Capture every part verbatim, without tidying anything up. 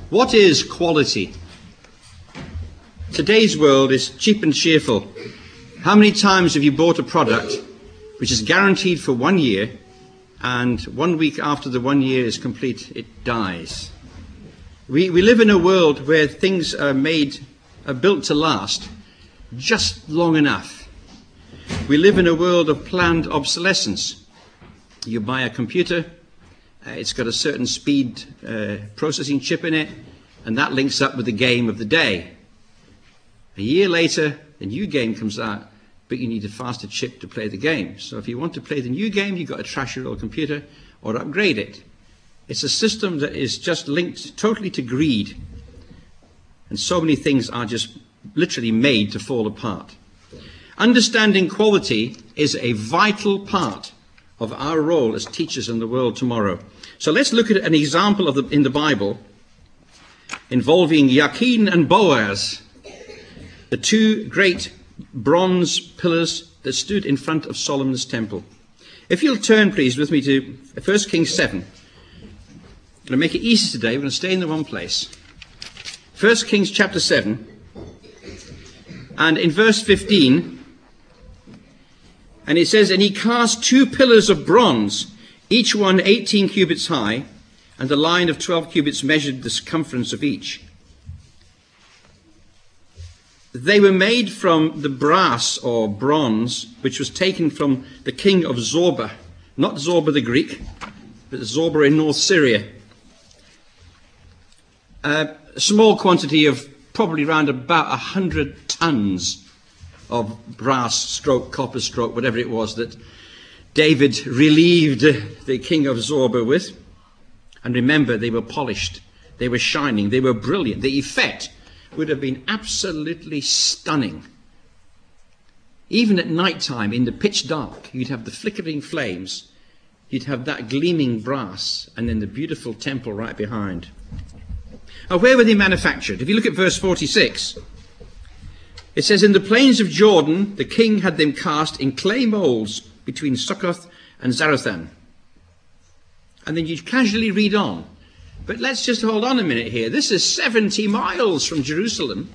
What is quality? Today's world is cheap and cheerful. How many times have you bought a product which is guaranteed for one year, and one week after the one year is complete, it dies? We, we live in a world where things are made, are built to last just long enough. We live in a world of planned obsolescence. You buy a computer, uh, it's got a certain speed uh, processing chip in it, and that links up with the game of the day. A year later, a new game comes out, but you need a faster chip to play the game. So if you want to play the new game, you've got to trash your old computer or upgrade it. It's a system that is just linked totally to greed. And so many things are just literally made to fall apart. Understanding quality is a vital part of our role as teachers in the world tomorrow. So let's look at an example of the, in the Bible involving Jachin and Boaz, the two great bronze pillars that stood in front of Solomon's temple. If you'll turn, please, with me to First Kings seven. I'm going to make it easy today. We're going to stay in the one place. First Kings chapter seven. And in verse fifteen, and it says, "And he cast two pillars of bronze, each one eighteen cubits high, and a line of twelve cubits measured the circumference of each. They were made from the brass or bronze, which was taken from the king of Zorba, not Zorba the Greek, but Zorba in North Syria. Uh, a small quantity of probably around about a hundred tons of brass stroke, copper stroke, whatever it was that David relieved the king of Zorba with. And remember, they were polished, they were shining, they were brilliant. The effect would have been absolutely stunning. Even at night time, in the pitch dark, you'd have the flickering flames, you'd have that gleaming brass, and then the beautiful temple right behind. Now, where were they manufactured? If you look at verse forty-six, it says, "In the plains of Jordan, the king had them cast in clay molds between Succoth and Zarethan." And then you casually read on. But let's just hold on a minute here. This is seventy miles from Jerusalem.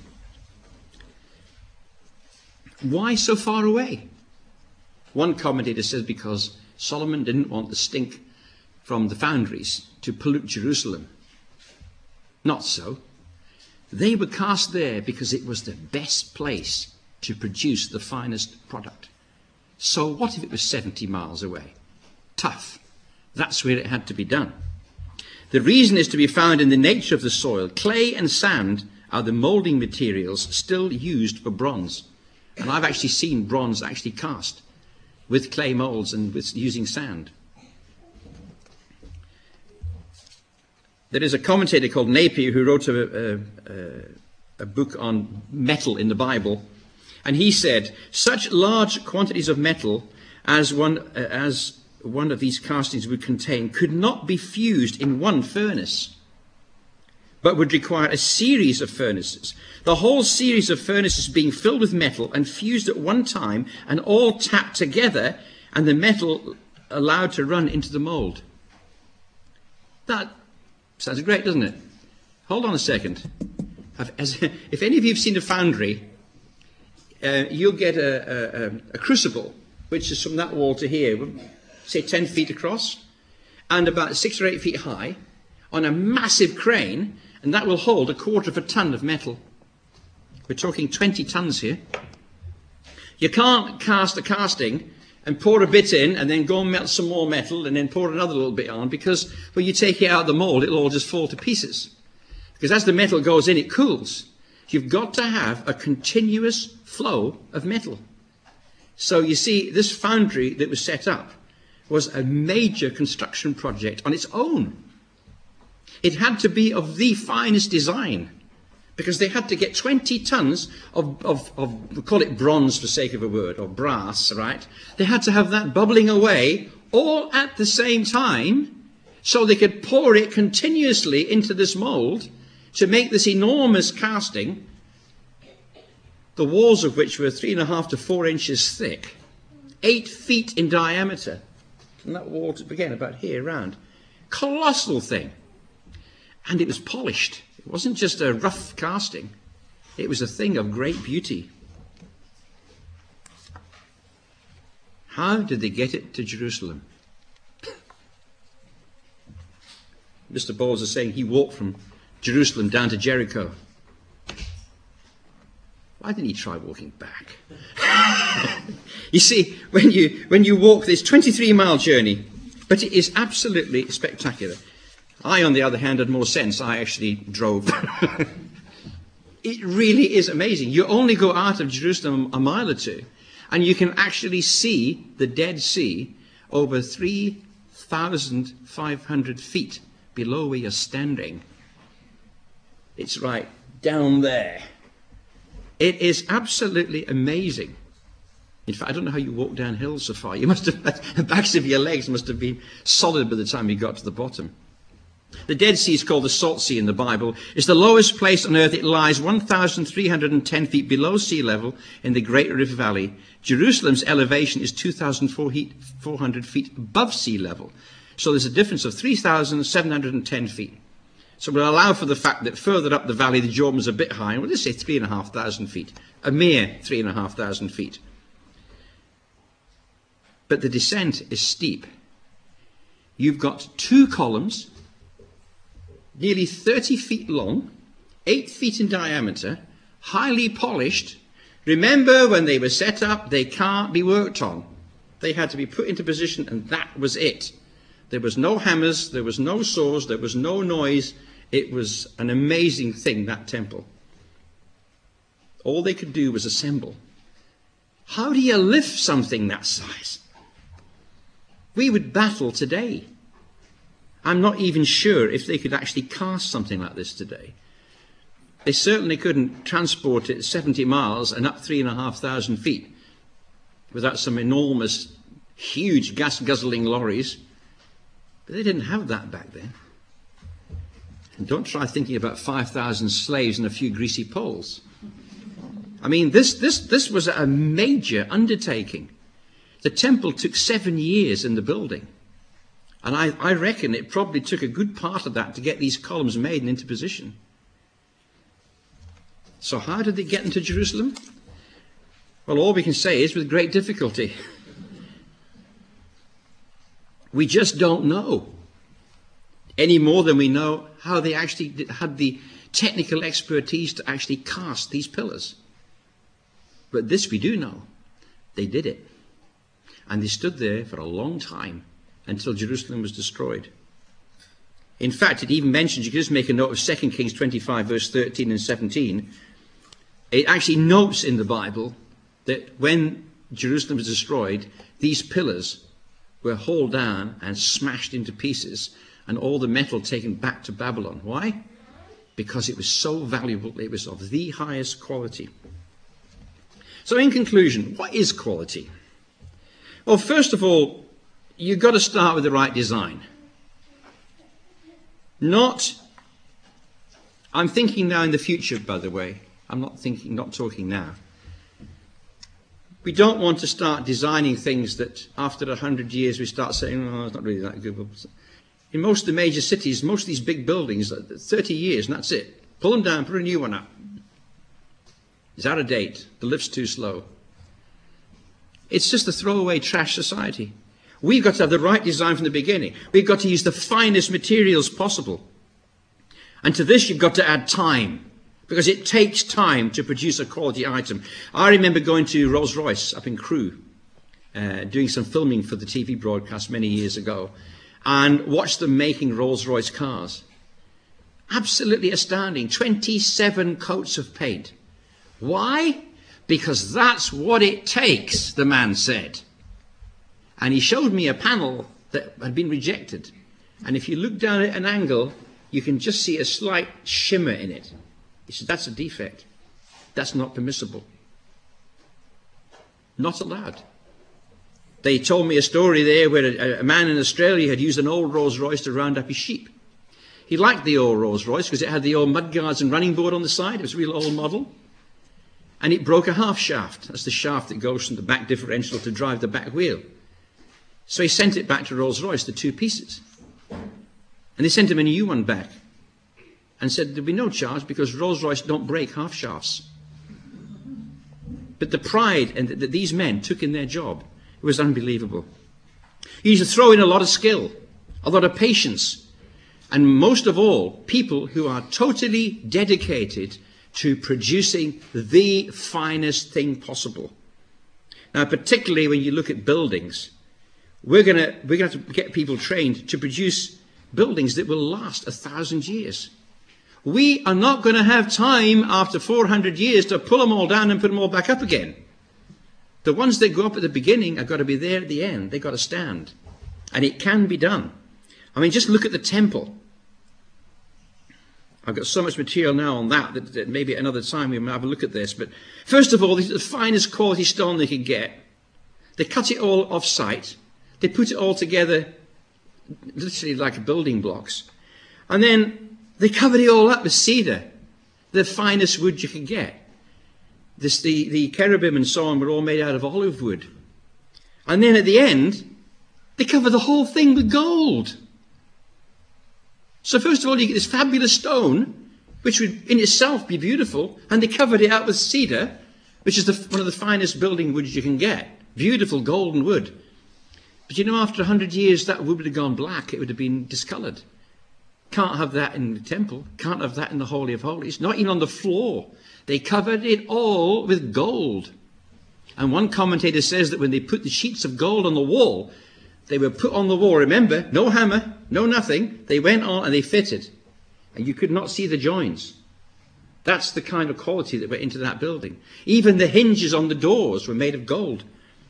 Why so far away? One commentator says because Solomon didn't want the stink from the foundries to pollute Jerusalem. Not so. They were cast there because it was the best place to produce the finest product. So what if it was seventy miles away? Tough. That's where it had to be done. The reason is to be found in the nature of the soil. Clay and sand are the moulding materials still used for bronze. And I've actually seen bronze actually cast with clay moulds and with using sand. There is a commentator called Napier who wrote a, a, a book on metal in the Bible. And he said, such large quantities of metal as one, uh, as one of these castings would contain could not be fused in one furnace, but would require a series of furnaces. The whole series of furnaces being filled with metal and fused at one time and all tapped together, and the metal allowed to run into the mould. That sounds great, doesn't it? Hold on a second. As, if any of you have seen a foundry, uh, you'll get a, a, a crucible, which is from that wall to here, say ten feet across, and about six or eight feet high, on a massive crane, and that will hold a quarter of a ton of metal. We're talking twenty tons here. You can't cast a casting and pour a bit in and then go and melt some more metal and then pour another little bit on, because when you take it out of the mold, it'll all just fall to pieces. Because as the metal goes in, it cools. You've got to have a continuous flow of metal. So you see, this foundry that was set up was a major construction project on its own. It had to be of the finest design, because they had to get twenty tons of, of, of, we'll call it bronze for sake of a word, or brass, right? They had to have that bubbling away all at the same time, so they could pour it continuously into this mould to make this enormous casting, the walls of which were three and a half to four inches thick, eight feet in diameter. And that wall, again, about here round. Colossal thing. And it was polished. It wasn't just a rough casting. It was a thing of great beauty. How did they get it to Jerusalem? Mister Bowles is saying he walked from Jerusalem down to Jericho. Why didn't he try walking back? You see, when you when you walk this twenty-three mile journey, but it is absolutely spectacular. I, on the other hand, had more sense. I actually drove. It really is amazing. You only go out of Jerusalem a mile or two, and you can actually see the Dead Sea over three thousand five hundred feet below where you're standing. It's right down there. It is absolutely amazing. In fact, I don't know how you walk downhill so far. You must have, the backs of your legs must have been solid by the time you got to the bottom. The Dead Sea is called the Salt Sea in the Bible. It's the lowest place on earth. It lies one thousand three hundred ten feet below sea level in the Great Rift Valley. Jerusalem's elevation is two thousand four hundred feet above sea level. So there's a difference of three thousand seven hundred ten feet. So we'll allow for the fact that further up the valley, the Jordan's a bit higher. We'll just say three and a half thousand feet. A mere three and a half thousand feet. But the descent is steep. You've got two columns, nearly thirty feet long, eight feet in diameter, highly polished. Remember, when they were set up, they can't be worked on. They had to be put into position, and that was it. There was no hammers, there was no saws, there was no noise. It was an amazing thing, that temple. All they could do was assemble. How do you lift something that size? We would battle today. I'm not even sure if they could actually cast something like this today. They certainly couldn't transport it seventy miles and up three and a half thousand feet without some enormous, huge gas-guzzling lorries. But they didn't have that back then. And don't try thinking about five thousand slaves and a few greasy poles. I mean, this, this, this was a major undertaking. The temple took seven years in the building. And I, I reckon it probably took a good part of that to get these columns made and into position. So how did they get into Jerusalem? Well, all we can say is with great difficulty. We just don't know. Any more than we know how they actually had the technical expertise to actually cast these pillars. But this we do know. They did it. And they stood there for a long time until Jerusalem was destroyed. In fact, it even mentions, you can just make a note of Second Kings twenty-five, verse thirteen and seventeen. It actually notes in the Bible that when Jerusalem was destroyed, these pillars were hauled down and smashed into pieces, and all the metal taken back to Babylon. Why? Because it was so valuable. It was of the highest quality. So in conclusion, what is quality? Well, first of all, you've got to start with the right design. Not, I'm thinking now in the future, by the way. I'm not thinking, not talking now. We don't want to start designing things that after a hundred years we start saying, oh, it's not really that good. In most of the major cities, most of these big buildings, thirty years and that's it. Pull them down, put a new one up. It's out of date. The lift's too slow. It's just a throwaway trash society. We've got to have the right design from the beginning. We've got to use the finest materials possible. And to this, you've got to add time, because it takes time to produce a quality item. I remember going to Rolls-Royce up in Crewe, uh, doing some filming for the T V broadcast many years ago, and watched them making Rolls-Royce cars. Absolutely astounding. twenty-seven coats of paint. Why? Because that's what it takes, the man said. And he showed me a panel that had been rejected. And if you look down at an angle, you can just see a slight shimmer in it. He said, that's a defect. That's not permissible. Not allowed. They told me a story there where a, a man in Australia had used an old Rolls-Royce to round up his sheep. He liked the old Rolls-Royce because it had the old mudguards and running board on the side. It was a real old model. And it broke a half shaft. That's the shaft that goes from the back differential to drive the back wheel. So he sent it back to Rolls-Royce, the two pieces. And they sent him a new one back. and said there'd be no charge because Rolls-Royce don't break half shafts. But the pride and that these men took in their job, it was unbelievable. You used to throw in a lot of skill, a lot of patience, and most of all, people who are totally dedicated to producing the finest thing possible. Now, particularly when you look at buildings, we're going to we're going to have to get people trained to produce buildings that will last a thousand years. We are not going to have time after four hundred years to pull them all down and put them all back up again. The ones that go up at the beginning have got to be there at the end. They've got to stand. And it can be done. I mean, just look at the temple. I've got so much material now on that that, that maybe at another time we might have a look at this. But first of all, this is the finest quality stone they could get. They cut it all off site. They put it all together, literally like building blocks. And then they covered it all up with cedar, the finest wood you could get. This, the, the cherubim and so on were all made out of olive wood. And then at the end, they covered the whole thing with gold. So first of all, you get this fabulous stone, which would in itself be beautiful, and they covered it up with cedar, which is the, one of the finest building woods you can get. Beautiful golden wood. But you know, after a hundred years, that wood would have gone black. It would have been discoloured. Can't have that in the temple. Can't have that in the Holy of Holies. Not even on the floor. They covered it all with gold. And one commentator says that when they put the sheets of gold on the wall, they were put on the wall, remember, no hammer, no nothing. They went on and they fitted. And you could not see the joins. That's the kind of quality that went into that building. Even the hinges on the doors were made of gold.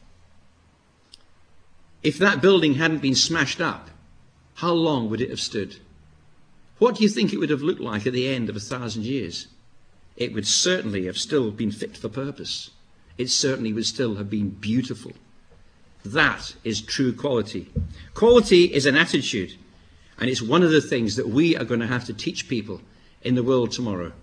If that building hadn't been smashed up, how long would it have stood? What do you think it would have looked like at the end of a thousand years? It would certainly have still been fit for purpose. It certainly would still have been beautiful. That is true quality. Quality is an attitude, and it's one of the things that we are going to have to teach people in the world tomorrow.